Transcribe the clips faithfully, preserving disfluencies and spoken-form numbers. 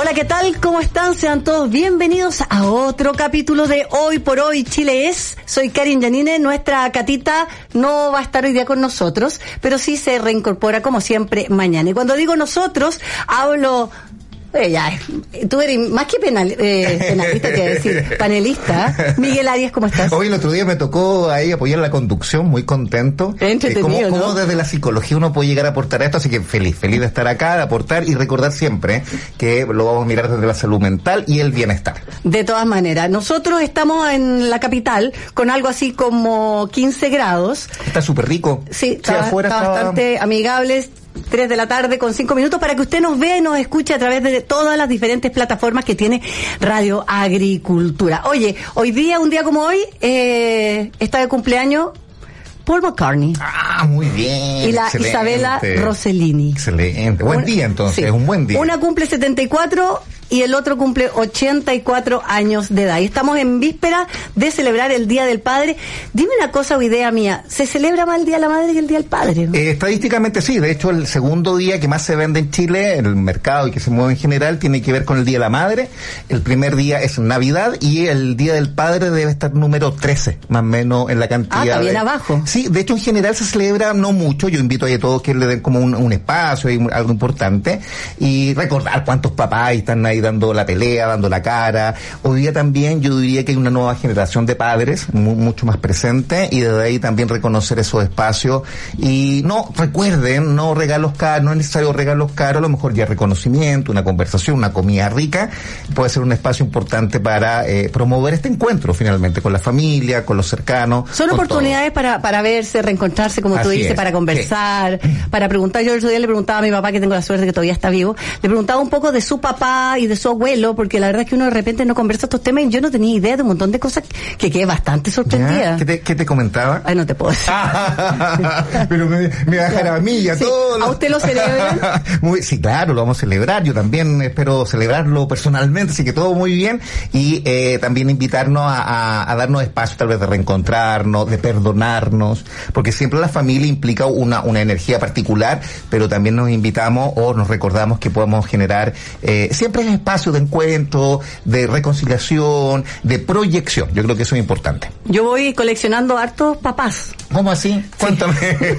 Hola, ¿qué tal? ¿Cómo están? Sean todos bienvenidos a otro capítulo de Hoy por Hoy Chile Es. Soy Karin Yanine, nuestra Catita no va a estar hoy día con nosotros, pero sí se reincorpora como siempre mañana. Y cuando digo nosotros, hablo... Eh, ya, tú eres más que penal, eh, penalista, te iba a decir, panelista. Miguel Arias, ¿cómo estás? Hoy el otro día me tocó ahí apoyar la conducción, muy contento. Entretenido, eh, ¿cómo, ¿no? ¿Cómo desde la psicología uno puede llegar a aportar a esto? Así que feliz, feliz de estar acá, de aportar y recordar siempre que lo vamos a mirar desde la salud mental y el bienestar. De todas maneras, nosotros estamos en la capital con algo así como quince grados. Está súper rico. Sí, sí está, afuera está estaba... bastante amigable. tres de la tarde con cinco minutos para que usted nos vea y nos escuche a través de todas las diferentes plataformas que tiene Radio Agricultura. Oye, hoy día, un día como hoy, eh, está de cumpleaños Paul McCartney. Ah, muy bien. Y la excelente. Isabella Rossellini. Excelente. Buen Un, día entonces, sí. es un buen día. Una cumple setenta y cuatro y el otro cumple ochenta y cuatro años de edad. Y estamos en víspera de celebrar el Día del Padre. Dime una cosa o idea mía, ¿se celebra más el Día de la Madre que el Día del Padre? Eh, estadísticamente sí, de hecho el segundo día que más se vende en Chile, en el mercado y que se mueve en general, tiene que ver con el Día de la Madre. El primer día es Navidad y el Día del Padre debe estar número trece, más o menos en la cantidad. Ah, está bien de... abajo. Sí, de hecho en general se celebra no mucho, yo invito a todos que le den como un, un espacio y algo importante y recordar cuántos papás están ahí dando la pelea, dando la cara. Hoy día también yo diría que hay una nueva generación de padres mu- mucho más presente y desde ahí también reconocer esos espacios y no, recuerden, no regalos caros, no es necesario regalos caros, a lo mejor ya reconocimiento, una conversación, una comida rica, puede ser un espacio importante para eh, promover este encuentro finalmente con la familia, con los cercanos. Son oportunidades para, para verse, reencontrarse, como Así tú dices, es. para conversar, sí. Para preguntar. Yo el otro día le preguntaba a mi papá, que tengo la suerte que todavía está vivo, le preguntaba un poco de su papá y de su abuelo, porque la verdad es que uno de repente no conversa estos temas y yo no tenía idea de un montón de cosas que quedé bastante sorprendida. ¿Qué te, qué te comentaba? Ay, no te puedo decir. Pero me, me va a dejar a mí y a sí. todos. ¿A usted lo celebran? Muy, sí, claro, lo vamos a celebrar. Yo también espero celebrarlo personalmente, así que todo muy bien. Y eh, también invitarnos a, a, a darnos espacio tal vez de reencontrarnos, de perdonarnos, porque siempre la familia implica una, una energía particular, pero también nos invitamos o nos recordamos que podemos generar eh, siempre es espacio de encuentro, de reconciliación, de proyección. Yo creo que eso es importante. Yo voy coleccionando hartos papás. ¿Cómo así? Cuéntame.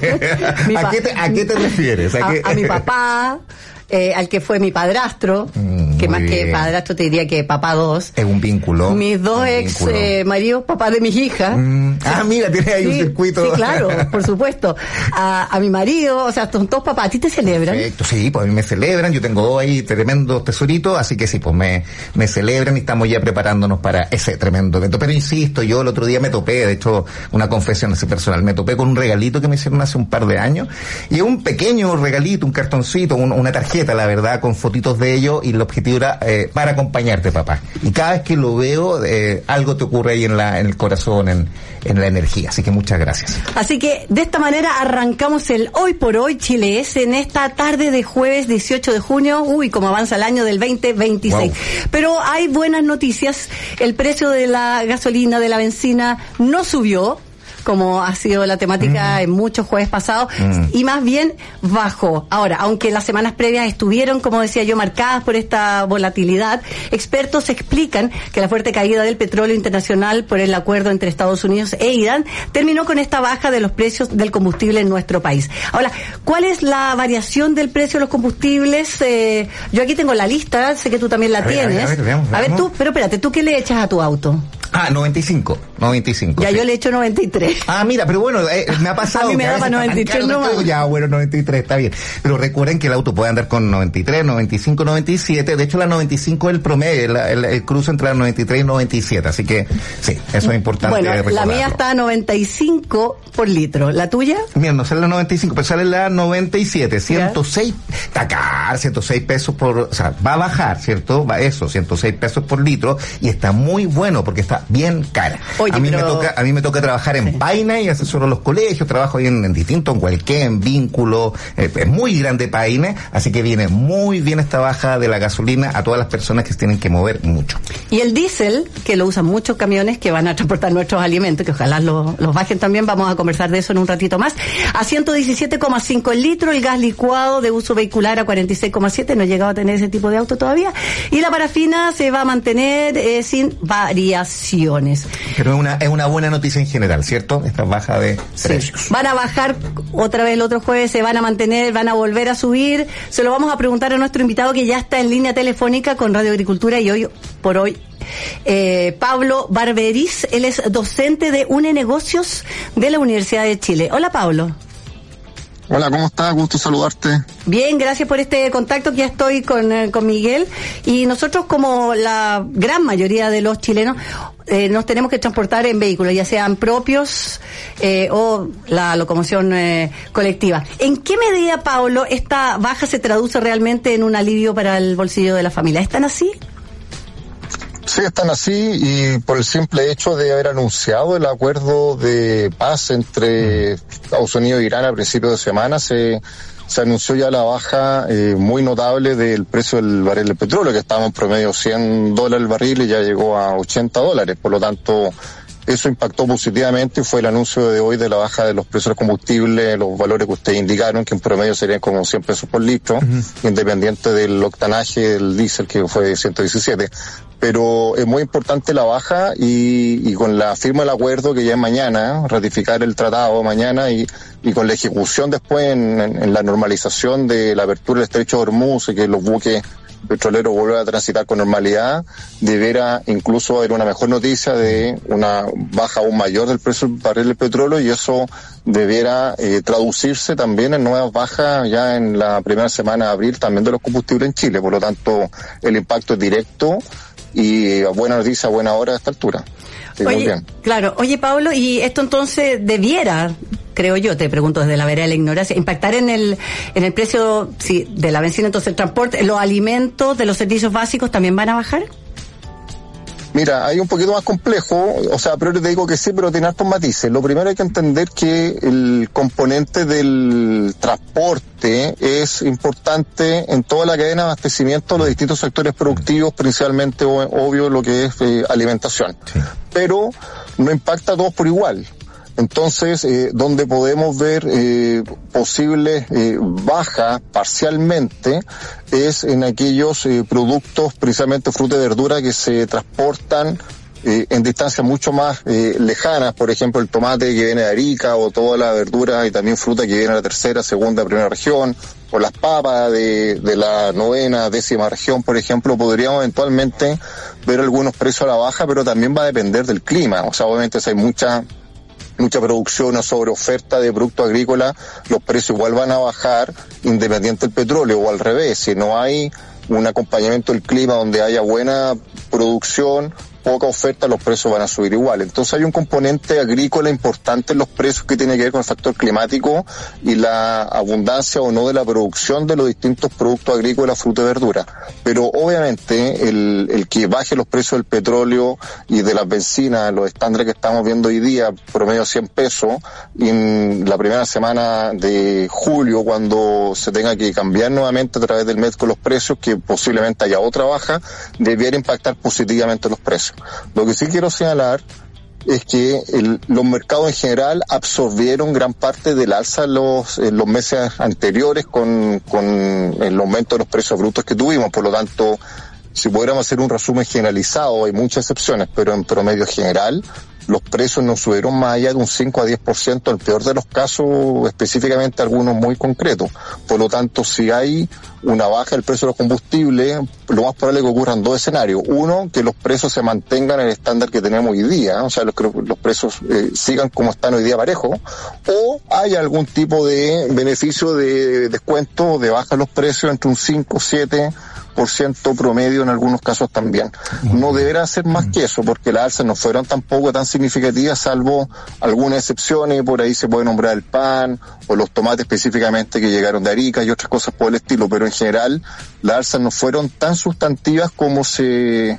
Sí. ¿A, qué te, ¿A qué te refieres? ¿A, a, qué? a mi papá, eh, al que fue mi padrastro, mm, que más bien. que padrastro te diría que papá dos. Es un vínculo. Mis dos un ex vínculo. eh, maridos, papá de mis hijas. Mm. Ah, mira, tienes ahí sí, un circuito. Sí, claro, por supuesto. A, a mi marido, o sea, son todos papás. ¿A ti te celebran? Perfecto, sí, pues a mí me celebran. Yo tengo dos ahí tremendos tesoritos, así que sí, pues me, me celebran y estamos ya preparándonos para ese tremendo evento. Pero insisto, yo el otro día me topé, de hecho, una confesión así personal, me topé con un regalito que me hicieron hace un par de años y un pequeño regalito, un cartoncito, un, una tarjeta, la verdad, con fotitos de ellos y el objetivo era eh, para acompañarte, papá. Y cada vez que lo veo, eh, algo te ocurre ahí en la en el corazón, en, en la energía. Así que muchas gracias. Así que de esta manera arrancamos el Hoy por Hoy Chile Es en esta tarde de jueves dieciocho de junio. Uy, cómo avanza el año del veinte veintiséis. Wow. Pero hay buenas noticias. El precio de la gasolina, de la benzina, no subió, como ha sido la temática mm. en muchos jueves pasados, mm. y más bien bajó. Ahora, aunque las semanas previas estuvieron, como decía yo, marcadas por esta volatilidad, expertos explican que la fuerte caída del petróleo internacional por el acuerdo entre Estados Unidos e Irán terminó con esta baja de los precios del combustible en nuestro país. Ahora, ¿cuál es la variación del precio de los combustibles? Eh, yo aquí tengo la lista, sé que tú también la a tienes. Ver, a ver, a ver, veamos, a ver veamos. tú, pero espérate, ¿tú qué le echas a tu auto? Ah, noventa y cinco. noventa y cinco. Ya sí. Yo le echo noventa y tres. Ah, mira, pero bueno, eh, me ha pasado. A mí me que daba veces noventa y tres tan caro nomás. todo, ya, bueno, noventa y tres, está bien. Pero recuerden que el auto puede andar con noventa y tres, noventa y cinco, noventa y siete. De hecho, la noventa y cinco es el promedio, el, el, el cruce entre la noventa y tres y noventa y siete. Así que, sí, eso es importante. Bueno, recordarlo. la mía está a noventa y cinco por litro. ¿La tuya? Mira, no sale la noventa y cinco, pero sale la noventa y siete. ciento seis, está caro, ciento seis pesos por, o sea, va a bajar, ¿cierto? Va eso, ciento seis pesos por litro y está muy bueno porque está bien cara. Oye, Oye, a mí pero... me toca, a mí me toca trabajar en sí. Paine y asesoro los colegios, trabajo ahí en, en distintos, en Hualquén, en Vínculo, eh, es muy grande Paine, así que viene muy bien esta baja de la gasolina a todas las personas que se tienen que mover mucho. Y el diésel, que lo usan muchos camiones que van a transportar nuestros alimentos, que ojalá los, los bajen también, vamos a conversar de eso en un ratito más, a ciento diecisiete coma cinco el litro, el gas licuado de uso vehicular a cuarenta y seis coma siete, no he llegado a tener ese tipo de auto todavía, y la parafina se va a mantener eh, sin variaciones. Pero es una, es una buena noticia en general, ¿cierto? Esta baja de sí. precios. Van a bajar otra vez el otro jueves, se van a mantener, van a volver a subir. Se lo vamos a preguntar a nuestro invitado que ya está en línea telefónica con Radio Agricultura y hoy por hoy eh, Pablo Barberiz, él es docente de UNE Negocios de la Universidad de Chile. Hola, Pablo. Hola, ¿cómo estás? Gusto saludarte. Bien, gracias por este contacto, que ya estoy con, eh, con Miguel, y nosotros, como la gran mayoría de los chilenos, eh, nos tenemos que transportar en vehículos, ya sean propios eh, o la locomoción eh, colectiva. ¿En qué medida, Pablo, esta baja se traduce realmente en un alivio para el bolsillo de la familia? ¿Están así? Sí, están así, y por el simple hecho de haber anunciado el acuerdo de paz entre Estados Unidos e Irán a principios de semana, se, se anunció ya la baja eh, muy notable del precio del barril de petróleo, que estaba en promedio cien dólares el barril y ya llegó a ochenta dólares. Por lo tanto, eso impactó positivamente y fue el anuncio de hoy de la baja de los precios del combustible, los valores que ustedes indicaron, que en promedio serían como cien pesos por litro, uh-huh. independiente del octanaje del diésel, que fue ciento diecisiete. Pero es muy importante la baja, y, y con la firma del acuerdo, que ya es mañana, ratificar el tratado mañana, y, y con la ejecución después en, en, en la normalización de la apertura del estrecho de Hormuz, y que los buques petroleros vuelvan a transitar con normalidad, deberá incluso haber una mejor noticia de una baja aún mayor del precio del barril de petróleo, y eso debiera eh, traducirse también en nuevas bajas ya en la primera semana de abril también de los combustibles en Chile. Por lo tanto, el impacto es directo, y a buena noticia, a buena hora a esta altura. Sí, oye, muy bien. Claro, oye, Pablo, y esto entonces debiera, creo yo, te pregunto desde la vereda de la ignorancia, impactar en el en el precio sí, de la benzina, entonces el transporte, los alimentos, de los servicios básicos, ¿también van a bajar? Mira, hay un poquito más complejo, o sea, a priori te digo que sí, pero tiene hartos matices. Lo primero, hay que entender que el componente del transporte es importante en toda la cadena de abastecimiento de los distintos sectores productivos, principalmente, obvio, lo que es eh, alimentación. Sí. Pero no impacta a todos por igual. Entonces, eh, donde podemos ver eh, posibles eh, bajas parcialmente es en aquellos eh, productos, precisamente fruta y verdura, que se transportan eh, en distancias mucho más eh, lejanas. Por ejemplo, el tomate que viene de Arica, o toda la verdura y también fruta que viene de la tercera, segunda, primera región, o las papas de, de la novena, décima región, por ejemplo. Podríamos eventualmente ver algunos precios a la baja, pero también va a depender del clima. O sea, obviamente si hay mucha mucha producción o sobre oferta de productos agrícolas, los precios igual van a bajar independiente del petróleo, o al revés, si no hay un acompañamiento del clima donde haya buena producción, poca oferta, los precios van a subir igual. Entonces hay un componente agrícola importante en los precios que tiene que ver con el factor climático y la abundancia o no de la producción de los distintos productos agrícolas, fruta y verdura. Pero obviamente el, el que baje los precios del petróleo y de las bencinas, los estándares que estamos viendo hoy día, promedio cien pesos, y en la primera semana de julio, cuando se tenga que cambiar nuevamente a través del mes con los precios, que posiblemente haya otra baja, debiera impactar positivamente los precios. Lo que sí quiero señalar es que el, los mercados en general absorbieron gran parte del alza en los, en los meses anteriores con, con el aumento de los precios brutos que tuvimos. Por lo tanto, si pudiéramos hacer un resumen generalizado, hay muchas excepciones, pero en promedio general, los precios no subieron más allá de un cinco a diez por ciento, en el peor de los casos, específicamente algunos muy concretos. Por lo tanto, si hay una baja del precio de los combustibles, lo más probable es que ocurran dos escenarios. Uno, que los precios se mantengan en el estándar que tenemos hoy día, o sea, los, los precios eh, sigan como están hoy día parejos, o hay algún tipo de beneficio de descuento, de baja de los precios entre un cinco, siete por ciento promedio en algunos casos también. No deberá ser más que eso, porque las alzas no fueron tampoco tan significativas, salvo algunas excepciones. Por ahí se puede nombrar el pan o los tomates específicamente que llegaron de Arica y otras cosas por el estilo, pero en general las alzas no fueron tan sustantivas como se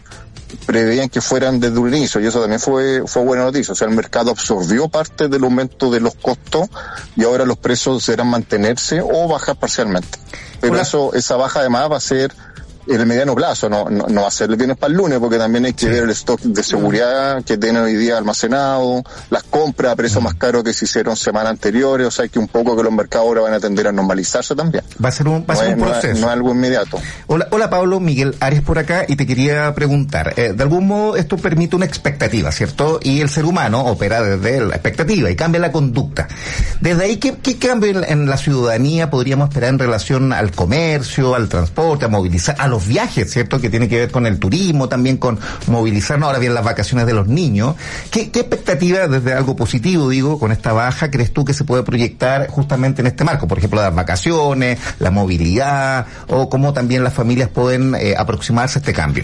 preveían que fueran desde un inicio, y eso también fue fue buena noticia. O sea, el mercado absorbió parte del aumento de los costos y ahora los precios deberán mantenerse o bajar parcialmente. Pero Hola. eso esa baja además va a ser en el mediano plazo, no, no, no va a ser el viernes para el lunes, porque también hay que sí. ver el stock de seguridad que tienen hoy día almacenado, las compras a precios mm. más caros que se hicieron semanas anteriores, o sea que un poco que los mercados ahora van a tender a normalizarse también. Va a ser un, va a ser no un es, proceso. No es, no es algo inmediato. Hola, hola Pablo, Miguel Arias por acá, y te quería preguntar, eh, de algún modo esto permite una expectativa, ¿cierto? Y el ser humano opera desde la expectativa y cambia la conducta. Desde ahí, ¿qué, qué cambio en, en la ciudadanía podríamos esperar en relación al comercio, al transporte, a movilizar, a los viajes, ¿cierto? Que tiene que ver con el turismo, también con movilizarnos, ahora bien las vacaciones de los niños. ¿Qué, qué expectativa desde algo positivo, digo, con esta baja, crees tú que se puede proyectar justamente en este marco? Por ejemplo, las vacaciones, la movilidad, o cómo también las familias pueden eh, aproximarse a este cambio.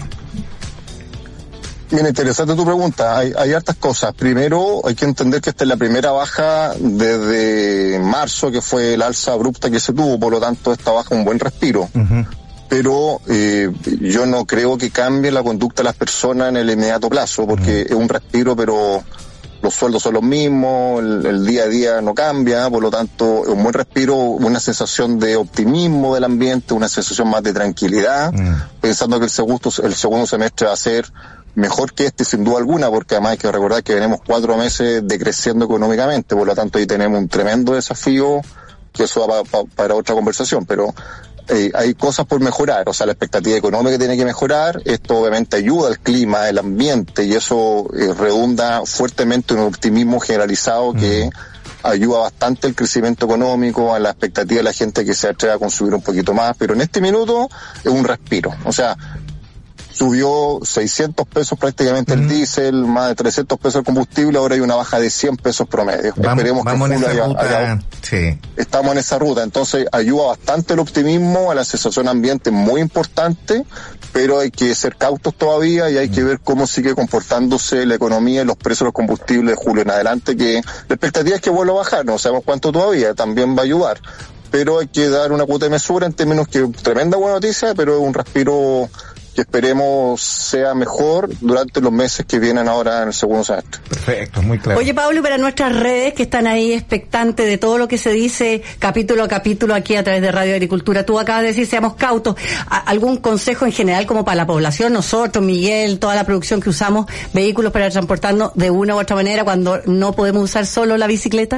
Mira, interesante tu pregunta. Hay, hay hartas cosas. Primero, hay que entender que esta es la primera baja desde marzo, que fue el alza abrupta que se tuvo, por lo tanto, esta baja es un buen respiro. Uh-huh. Pero eh, yo no creo que cambie la conducta de las personas en el inmediato plazo, porque uh-huh. es un respiro, pero los sueldos son los mismos, el, el día a día no cambia, por lo tanto es un buen respiro, una sensación de optimismo del ambiente, una sensación más de tranquilidad, uh-huh. pensando que el segundo, el segundo semestre va a ser mejor que este sin duda alguna, porque además hay que recordar que venimos cuatro meses decreciendo económicamente, por lo tanto ahí tenemos un tremendo desafío, que eso va pa, pa, para otra conversación, pero Eh, hay cosas por mejorar, o sea, la expectativa económica tiene que mejorar, esto obviamente ayuda al clima, al ambiente, y eso eh, redunda fuertemente en un optimismo generalizado que mm. ayuda bastante al crecimiento económico, a la expectativa de la gente que se atreve a consumir un poquito más, pero en este minuto es un respiro, o sea, subió seiscientos pesos prácticamente mm. el diésel, más de trescientos pesos el combustible, ahora hay una baja de cien pesos promedio. Vamos, Esperemos vamos que en esa haya, ruta, haya, sí. Estamos en esa ruta, entonces ayuda bastante el optimismo, a la sensación ambiente muy importante, pero hay que ser cautos todavía y hay mm. que ver cómo sigue comportándose la economía y los precios de los combustibles de julio en adelante, que la expectativa es que vuelva a bajar, no sabemos cuánto todavía, también va a ayudar, pero hay que dar una cuota de mesura en términos que tremenda buena noticia, pero es un respiro que esperemos sea mejor durante los meses que vienen ahora en el segundo semestre. Perfecto, muy claro. Oye, Pablo, para nuestras redes que están ahí expectantes de todo lo que se dice capítulo a capítulo aquí a través de Radio Agricultura, tú acabas de decir seamos cautos. ¿Algún consejo en general como para la población, nosotros, Miguel, toda la producción que usamos vehículos para transportarnos de una u otra manera cuando no podemos usar solo la bicicleta?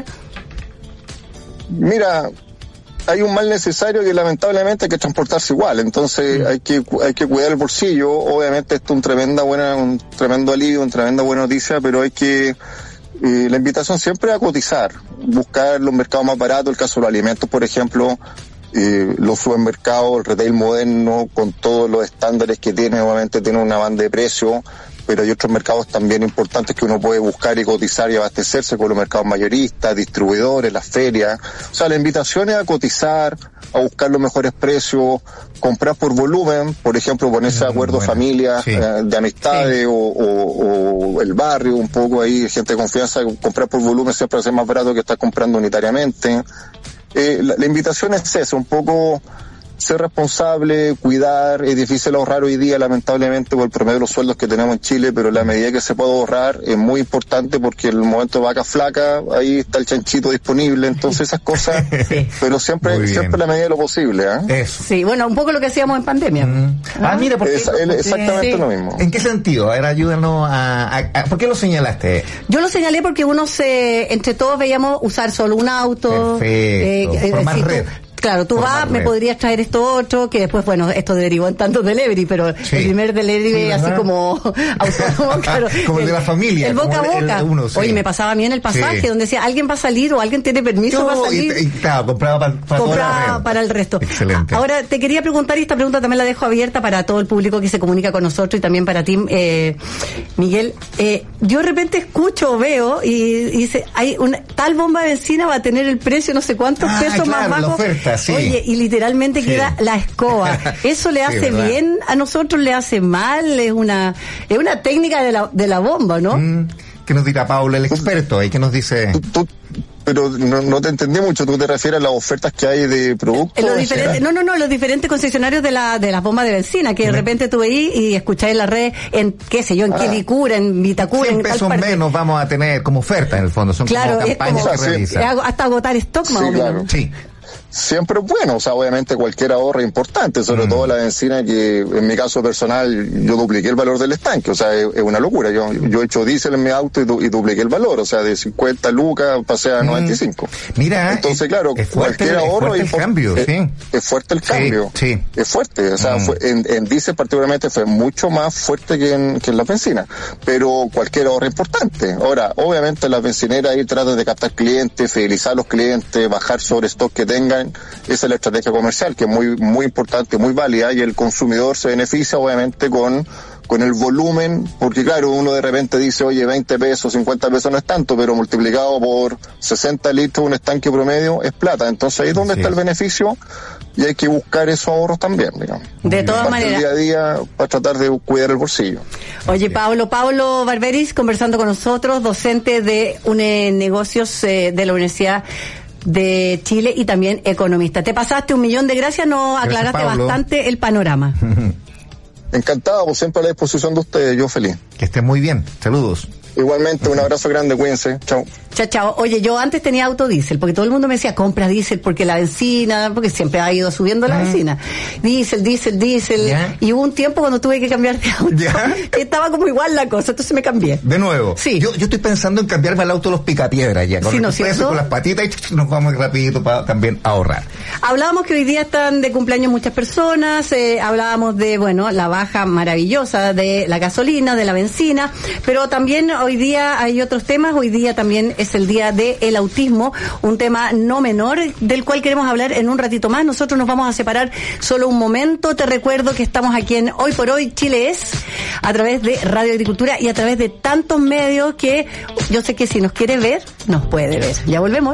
Mira, hay un mal necesario que lamentablemente hay que transportarse igual, entonces mm. hay que hay que cuidar el bolsillo. Obviamente esto es un tremenda buena un tremendo alivio, una tremenda buena noticia, pero hay que eh, la invitación siempre es a cotizar, buscar los mercados más baratos, el caso de los alimentos, por ejemplo, eh, los supermercados, el retail moderno, con todos los estándares que tiene, obviamente tiene una banda de precios, pero hay otros mercados también importantes que uno puede buscar y cotizar y abastecerse, con los mercados mayoristas, distribuidores, las ferias. O sea, la invitación es a cotizar, a buscar los mejores precios, comprar por volumen, por ejemplo, ponerse de acuerdo bueno, familias, sí. eh, de amistades sí. o, o, o el barrio, un poco ahí, gente de confianza, comprar por volumen siempre hace más barato que estar comprando unitariamente. Eh, la, la invitación es esa, un poco ser responsable, cuidar. Es difícil ahorrar hoy día, lamentablemente, por el promedio de los sueldos que tenemos en Chile, pero la medida que se puede ahorrar es muy importante, porque en el momento de vaca flaca, ahí está el chanchito disponible, entonces esas cosas, sí. pero siempre siempre la medida de lo posible. ¿eh? Eso. Sí, bueno, un poco lo que hacíamos en pandemia. Mm. Ah, ah, mira, porque... Es, exactamente sí. lo mismo. ¿En qué sentido? A ver, ayúdanos a, a, a... ¿Por qué lo señalaste? Yo lo señalé porque uno se... Entre todos veíamos usar solo un auto. Perfecto. Eh, Formar red. Tú, Claro, tú vas, me podrías traer esto otro, que después, bueno, esto derivó en tantos delivery, pero sí. el primer delivery sí, así como autónomo, claro. Como el de la familia. El boca a boca. El, uno, sí. Oye, me pasaba a mí en el pasaje, sí. donde decía, alguien va a salir o alguien tiene permiso Yo, para salir. Y, y, claro, compraba para, para, compraba para el resto. Excelente. Ahora, te quería preguntar, y esta pregunta también la dejo abierta para todo el público que se comunica con nosotros y también para ti, eh, Miguel. Eh, yo de repente escucho o veo y, y dice, hay una tal bomba de benzina va a tener el precio no sé cuántos ah, pesos claro, más bajo. La oferta, sí. Oye, y literalmente sí. queda la escoba. ¿Eso le hace sí, bien a nosotros? ¿Le hace mal? Es una es una técnica de la de la bomba, ¿no? Mm, ¿qué nos dirá Pablo, el experto? ¿Y qué nos dice? Tú, tú, Pero no, no te entendí mucho, ¿tú te refieres a las ofertas que hay de productos? Los diferentes, no, no, no, los diferentes concesionarios de la de las bombas de benzina, que de repente tú veís y escucháis en la red, en qué sé yo, en ah, Quilicura, en Vitacura, en pesos tal menos vamos a tener como oferta en el fondo, son claro, como campañas como, que sí, realizan. Hasta agotar stock más sí, o menos. Claro. Sí. Siempre es bueno, o sea, obviamente cualquier ahorro es importante, sobre mm. todo la benzina, que en mi caso personal yo dupliqué el valor del estanque, o sea, es, es una locura. Yo yo he hecho diésel en mi auto y, du, y dupliqué el valor, o sea, de cincuenta lucas pasé a mm. noventa y cinco. Mira, entonces, claro, es fuerte, cualquier ahorro es fuerte el cambio, es, sí. es fuerte el cambio, sí, sí. es fuerte, o sea, mm. fue, en, en diésel particularmente fue mucho más fuerte que en, que en la benzina, pero cualquier ahorro es importante. Ahora, obviamente las bencineras ahí tratan de captar clientes, fidelizar a los clientes, bajar sobre stock que tengan, esa es la estrategia comercial, que es muy muy importante, muy válida, y el consumidor se beneficia obviamente con con el volumen, porque claro, uno de repente dice, oye, veinte pesos, cincuenta pesos no es tanto, pero multiplicado por sesenta litros un estanque promedio es plata. Entonces ahí es donde sí. está el beneficio, y hay que buscar esos ahorros también, digamos. De todas maneras. Día a día para tratar de cuidar el bolsillo. Oye, Pablo, Pablo Barberis, conversando con nosotros, docente de UNE Negocios eh, de la Universidad de Chile y también economista. Te pasaste un millón de gracias, nos aclaraste gracias, bastante el panorama. Encantado, pues siempre a la disposición de ustedes, yo feliz. Que estén muy bien, saludos. Igualmente, un abrazo grande, cuídense, chao. Chao, chao. Oye, yo antes tenía autodiesel, porque todo el mundo me decía, compra diésel porque la benzina, porque siempre ha ido subiendo la benzina. Diésel, diésel, diésel. ¿Ya? Y hubo un tiempo cuando tuve que cambiar de auto. ¿Ya? Que estaba como igual la cosa, entonces me cambié. ¿De nuevo? Sí. Yo, yo estoy pensando en cambiarme al auto los picapiedras ya. Con, sí, ¿no eso, con las patitas y nos vamos rapidito para también ahorrar. Hablábamos que hoy día están de cumpleaños muchas personas, eh, hablábamos de, bueno, la baja maravillosa de la gasolina, de la benzina, pero también hoy día hay otros temas. Hoy día también es el día de el autismo, un tema no menor del cual queremos hablar en un ratito más. Nosotros nos vamos a separar solo un momento. Te recuerdo que estamos aquí en Hoy por Hoy Chile Es, a través de Radio Agricultura y a través de tantos medios que yo sé que si nos quiere ver, nos puede ver. Ya volvemos.